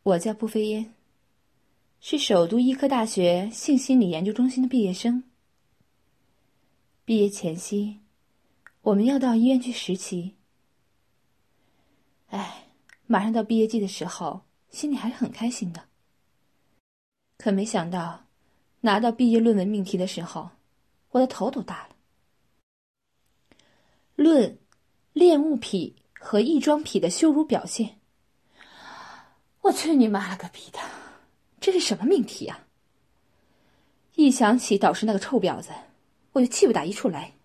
我叫步飞烟，是首都医科大学性心理研究中心的毕业生。毕业前夕，我们要到医院去实习。马上到毕业季的时候，心里还是很开心的。可没想到，拿到毕业论文命题的时候，我的头都大了。论恋物癖和异装癖的羞辱表现。我去你妈了个逼的，这是什么命题啊？一想起导师那个臭婊子，我就气不打一处来。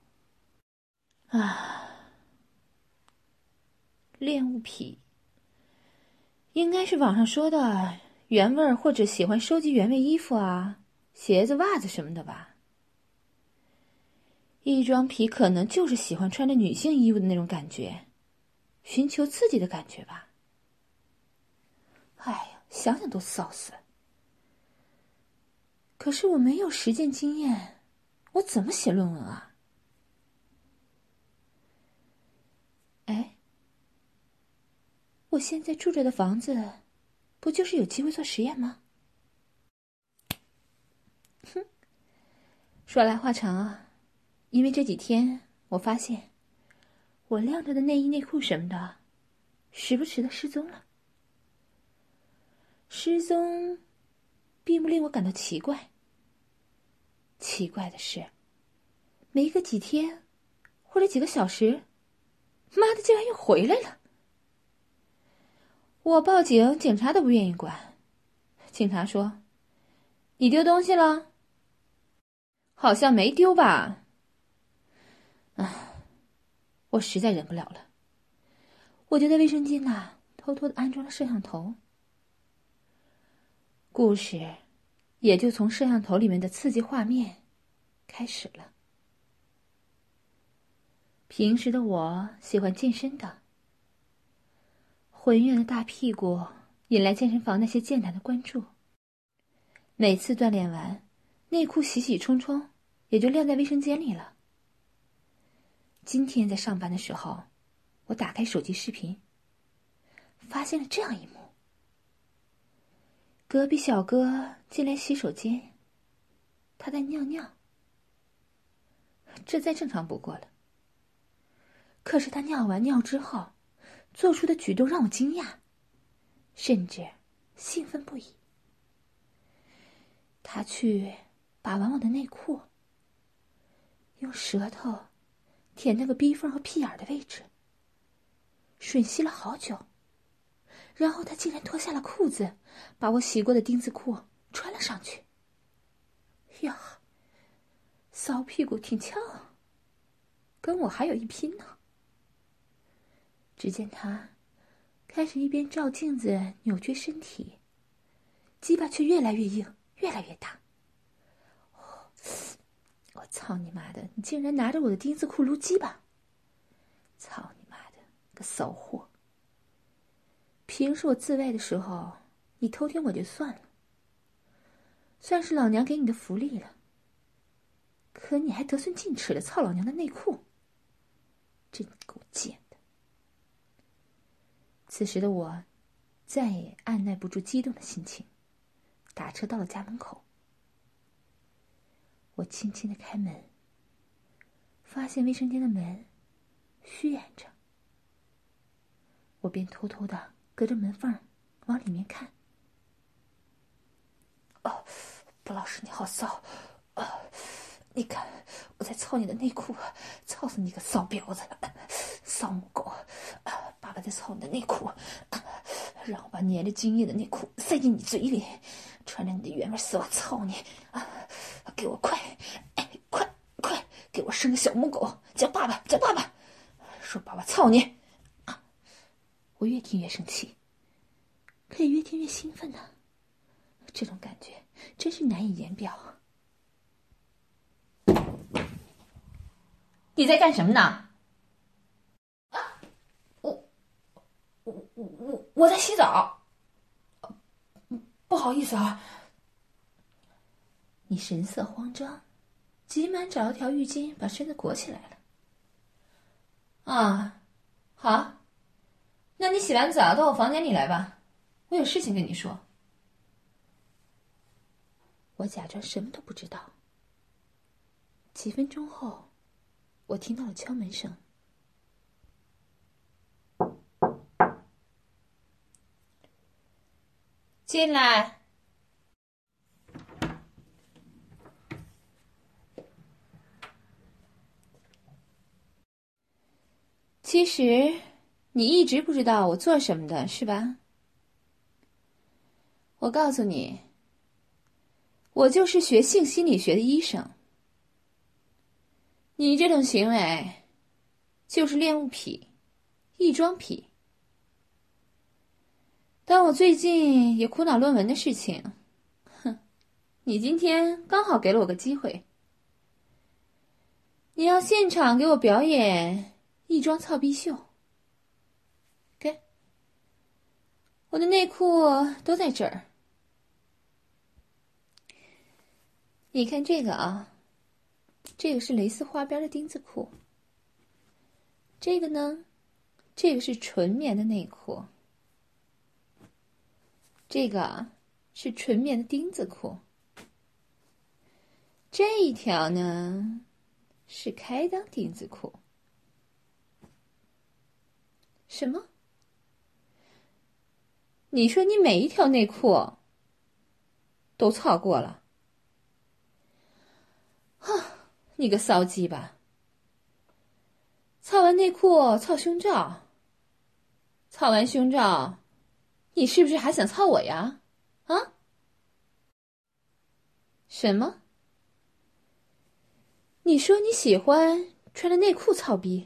恋物癖应该是网上说的原味或者喜欢收集原味衣服啊、鞋子、袜子什么的吧。异装癖可能就是喜欢穿着女性衣物的那种感觉，寻求刺激的感觉吧。想想都臊死了。可是我没有实践经验，我怎么写论文啊？我现在住着的房子，不就是有机会做实验吗？说来话长啊，因为这几天我发现，我晾着的内衣内裤什么的，时不时的失踪了。失踪，并不令我感到奇怪。奇怪的是，没个几天，或者几个小时，妈的竟然又回来了。我报警，警察都不愿意管。警察说：“你丢东西了？”好像没丢吧。我实在忍不了了，我就在卫生间偷偷的安装了摄像头。故事也就从摄像头里面的刺激画面开始了。平时的我喜欢健身的，浑圆的大屁股引来健身房那些健谈的关注。每次锻炼完，内裤洗洗冲冲，也就晾在卫生间里了。今天在上班的时候，我打开手机视频，发现了这样一幕：隔壁小哥进来洗手间，他在尿尿，这再正常不过了。可是他尿完尿之后做出的举动让我惊讶，甚至兴奋不已。他去把玩我的内裤，用舌头舔那个逼缝和屁眼的位置，吮吸了好久，然后他竟然脱下了裤子，把我洗过的丁字裤穿了上去。呀，骚屁股挺翘，跟我还有一拼呢。只见他开始一边照镜子扭曲身体，鸡巴却越来越硬，越来越大。我操你妈的，你竟然拿着我的丁字裤撸鸡巴！操你妈的个骚货！平时我自慰的时候，你偷听我就算了，算是老娘给你的福利了。可你还得寸进尺的操老娘的内裤，真够贱的。此时的我再也按耐不住激动的心情，打车到了家门口。我轻轻的开门，发现卫生间的门虚掩着，我便偷偷的隔着门缝往里面看。布老师你好骚，你看我在操你的内裤，操死你个骚婊子，骚母狗，爸爸在操你的内裤，让我把粘着精液的内裤塞进你嘴里，穿着你的原味丝袜操你，给我快给我生个小母狗，叫爸爸，叫爸爸，说爸爸操你。我越听越生气，可也越听越兴奋呢，这种感觉真是难以言表。你在干什么呢？我在洗澡。不好意思啊。你神色慌张，急忙找了条浴巾把身子裹起来了。好，那你洗完澡到我房间里来吧， 我有事情跟你说。 我假装什么都不知道。几分钟后，我听到了敲门声。 进来。其实，你一直不知道我做什么的，是吧？我告诉你，我就是学性心理学的医生。你这种行为，就是恋物癖、异装癖。但我最近也苦恼论文的事情，你今天刚好给了我个机会。你要现场给我表演异装操逼秀。给，我的内裤都在这儿。你看这个啊，这个是蕾丝花边的丁字裤。这个呢，这个是纯棉的内裤。这个是纯棉的丁字裤。这一条呢，是开裆丁字裤。什么？你说你每一条内裤都操过了？你个骚鸡巴！操完内裤操胸罩，操完胸罩，你是不是还想操我呀？啊？什么？你说你喜欢穿着内裤操逼？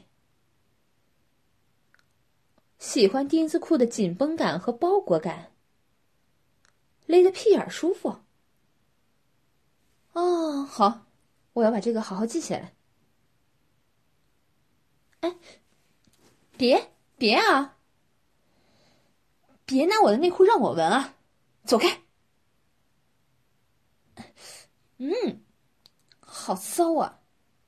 喜欢丁字裤的紧绷感和包裹感，勒得屁眼舒服。哦，好，我要把这个好好记下来。哎，别啊！别拿我的内裤让我闻啊！走开！好骚啊！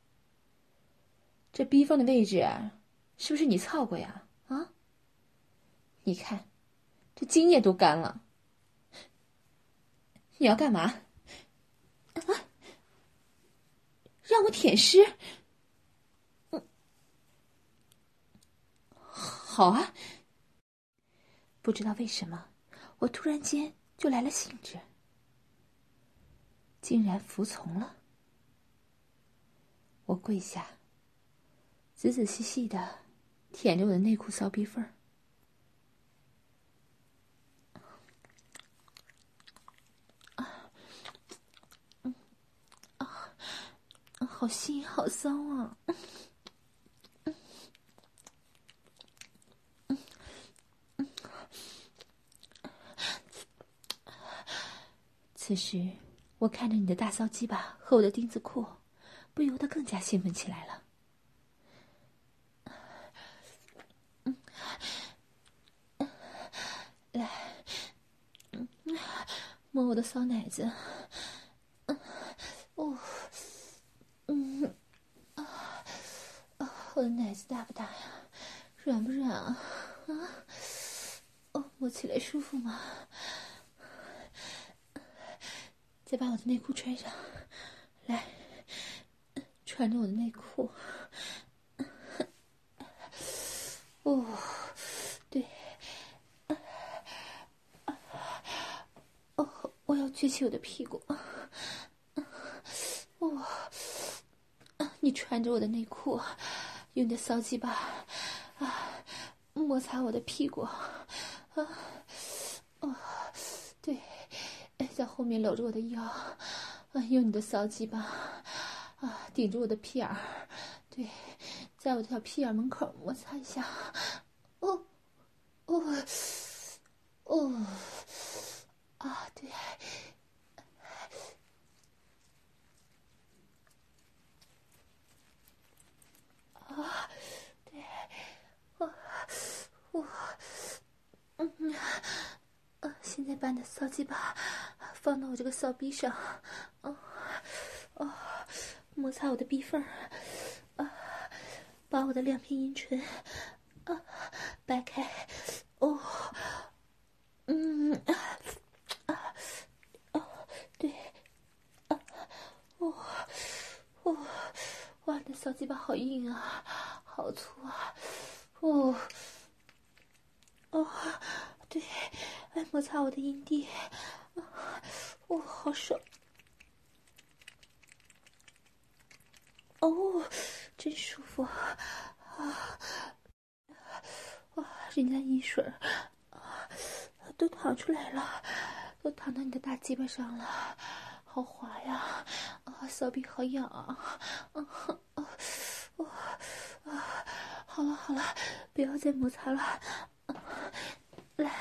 这逼缝的位置啊，是不是你操过呀？啊？你看，这精液都干了。你要干嘛？啊？让我舔湿？好啊。不知道为什么，我突然间就来了兴致，竟然服从了。我跪下，仔仔细细的舔着我的内裤骚逼缝儿。好腥，好骚啊！此时，我看着你的大骚鸡巴和我的丁字裤，不由得更加兴奋起来了。来，摸我的骚奶子。我的奶子大不大呀？软不软啊？摸起来舒服吗？再把我的内裤穿上，来，穿着我的内裤。对，我要撅起我的屁股。你穿着我的内裤，用你的骚鸡巴摩擦我的屁股。对，在后面搂着我的腰，用你的骚鸡巴顶着我的屁眼儿。对，在我的屁眼门口摩擦一下。对。现在把你的骚鸡巴放到我这个骚逼上，摩擦我的逼缝，把我的两片阴唇掰开， 鸡巴好硬啊，好粗啊！哦，哦，对，摩擦我的阴蒂，哦，好爽！哦，真舒服啊！哇，人家阴水都淌出来了，都淌到你的大鸡巴上了，好滑呀！骚逼好痒啊！好了好了，不要再摩擦了，来，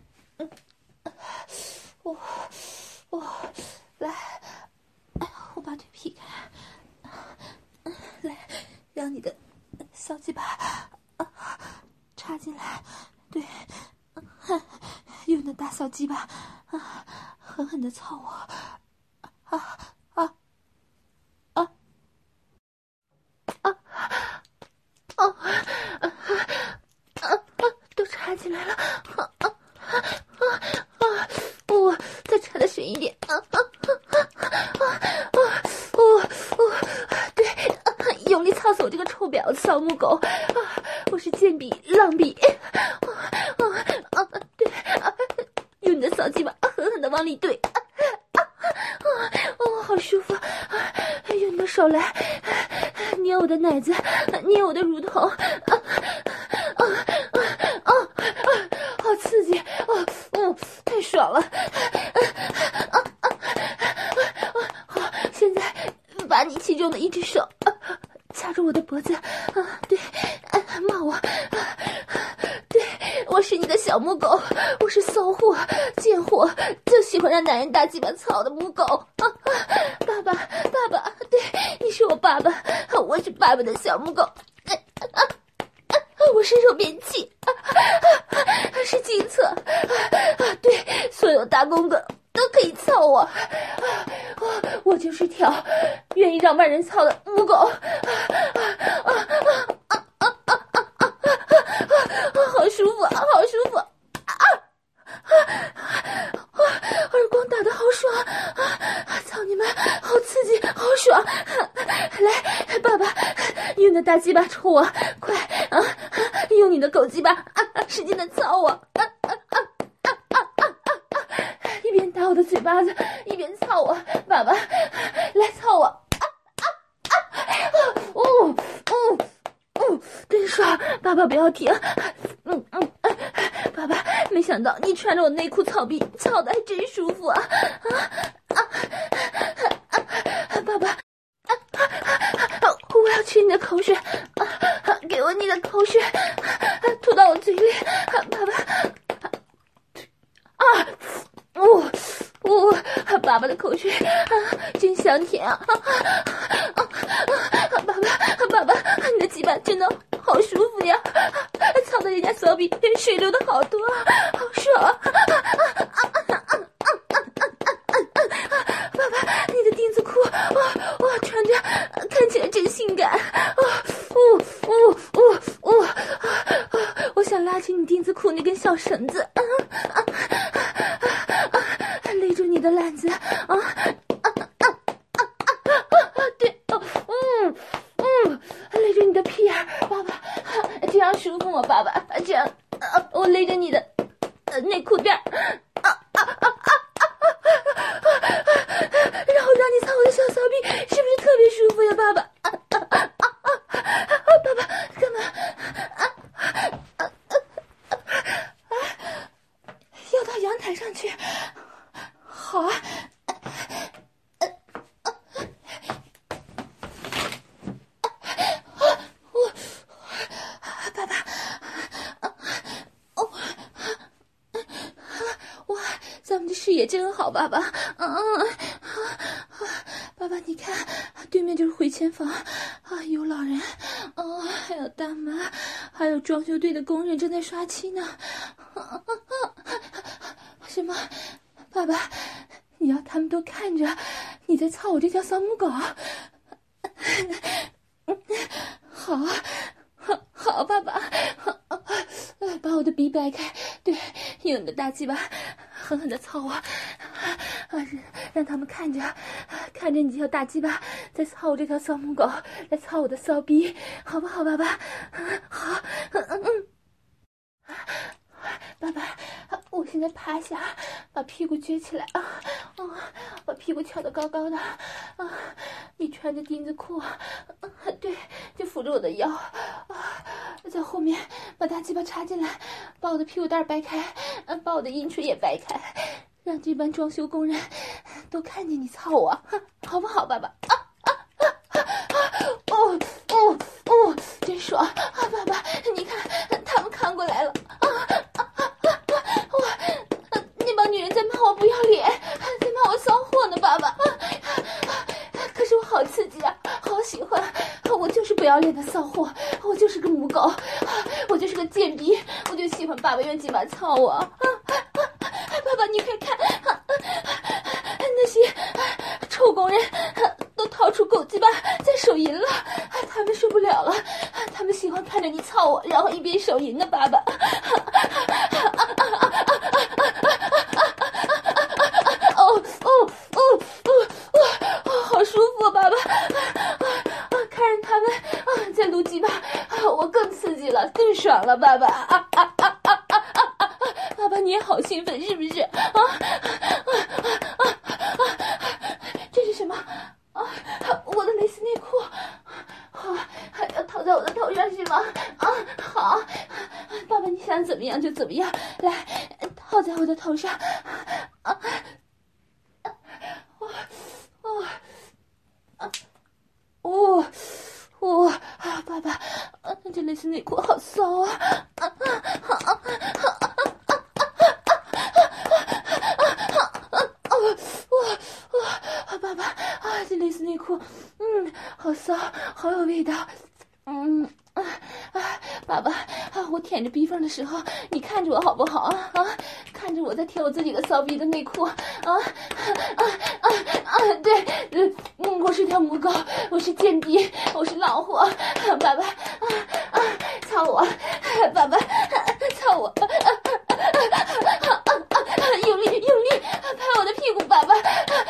来，我把腿劈开，来，让你的小鸡巴插进来，对，用你的大小鸡巴狠狠的操我，都插进来了，不，再插的深一点，对，用力操死我这个臭婊子小母狗，我是贱婢浪婢，对，用你的小鸡巴狠狠的往里怼，好舒服，用你的手来捏我的奶子，捏我的乳头，好刺激，太爽了，好，现在把你其中的一只手掐住我的脖子，对，骂我，对，我是你的小母狗，我是骚货贱货，就喜欢让男人大鸡巴操的母狗，爸爸，对，你是我爸爸，我是爸爸的小母狗，我是肉便器，是金策，对，所有大公哥都可以操我，我就是条愿意让万人操的母狗，好舒服，好舒服，耳光打得好爽，操你们，好刺激，好爽！来，爸爸，用你的大鸡巴抽我，快用你的狗鸡巴使劲的操我，一边打我的嘴巴子，一边操我，爸爸，来操我，真爽！爸爸不要停，爸爸，没想到你穿着我内裤操逼，操的还真舒服啊！爸爸，我要吃你的口水，给我你的口水，吐到我嘴里，爸爸，爸爸的口水真香甜啊！爸爸，你的鸡巴真的好舒服呀，操的人家小臂水流的好多，好爽！爸爸，你的丁字裤，穿着看起来真性感，我想拉起你丁字裤那根小绳子，勒住你的篮子，对，勒住你的屁眼，爸爸，这样舒服吗？爸爸，这样，我勒着你的内裤垫，然后让你操我的小骚逼，是不是特别舒服呀，爸爸？爸爸，干嘛？要到阳台上去？好啊。爸爸，哇，咱们的视野真好，爸爸。爸爸，你看，对面就是回迁房，有老人，还有大妈，还有装修队的工人正在刷漆呢。什么？爸爸，你要他们都看着你在操我这条小母狗？好啊，好，爸爸，把我的鼻掰开，对，用你的大鸡巴狠狠的操我，让他们看看着你这条大鸡巴在操我这条骚母狗，来操我的骚逼，好不好，爸爸？好，爸爸，我现在趴下，把屁股撅起来把屁股翘得高高的你穿着丁字裤对，就扶着我的腰在后面把大鸡巴插进来，把我的屁股蛋掰开，把我的阴唇也掰开，让这帮装修工人都看见你操我，好不好，爸爸？真爽爸爸，你看他们看过来了那帮女人在骂我不要脸，在骂我骚货呢，爸爸可是我好刺激啊，好喜欢，我就是不要脸的骚货，我就是个母狗，我就是个贱逼，我就喜欢爸爸用鸡巴操我爸爸你快看那些臭工人都掏出狗鸡巴在手淫了，他们受不了了，他们喜欢看着你操我，然后一边手淫呢，爸爸好舒服，爸爸看着他们在撸鸡巴我更刺激了，更爽了，爸爸爸爸你也好兴奋是不是这是什么我的蕾丝内裤要套在我的头上是吗好，爸爸你想怎么样就怎么样，来套在我的头上爸爸这蕾丝内裤好骚爸爸这蕾丝内裤好骚，好有味道爸爸我舔着逼缝的时候你看着我好不好看着我在舔我自己的骚逼的内裤对我是条母狗，我是贱逼，我是老虎爸爸操我爸爸操我用力拍我的屁股爸爸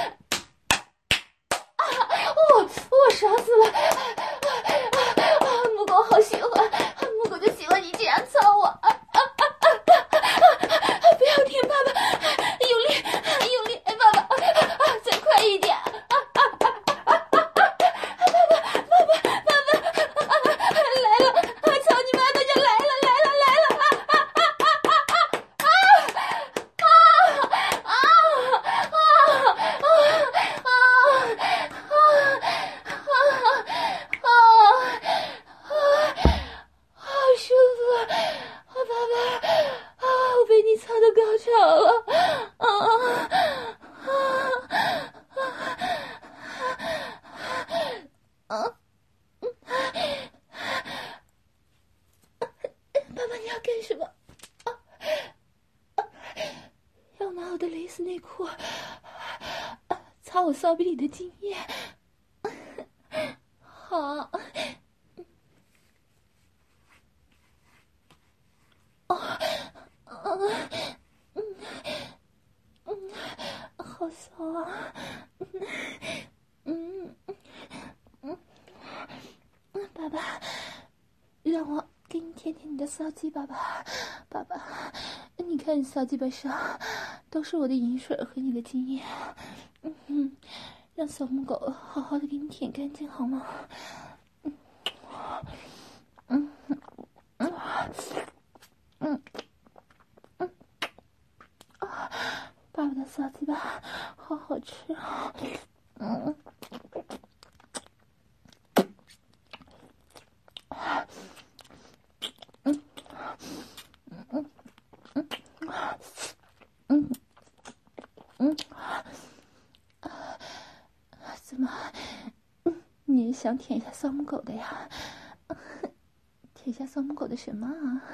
我爽死了母狗好喜欢，母狗就喜欢你这样操我不要停爸爸用力爸爸再快一点来了操你妈的就来了好舒服爸爸我被你操到高潮了爸爸你要干什么要拿我的蕾丝内裤擦我骚逼里的精液好好骚爸爸让我给你舔舔你的骚鸡爸爸你看你骚鸡巴上都是我的饮水和你的精液让小母狗好好的给你舔干净好吗爸爸的骚鸡巴好好吃怎么你也想舔一下骚母狗的呀舔一下骚母狗的什么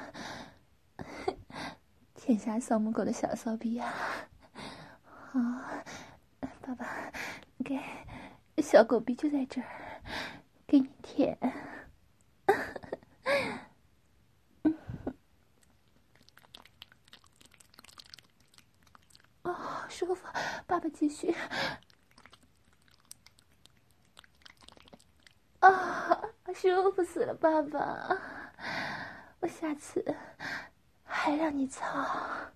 舔一下骚母狗的小骚逼呀好爸爸给小狗逼就在这儿给你舔舒服爸爸继续啊，舒服死了，爸爸！我下次还让你操。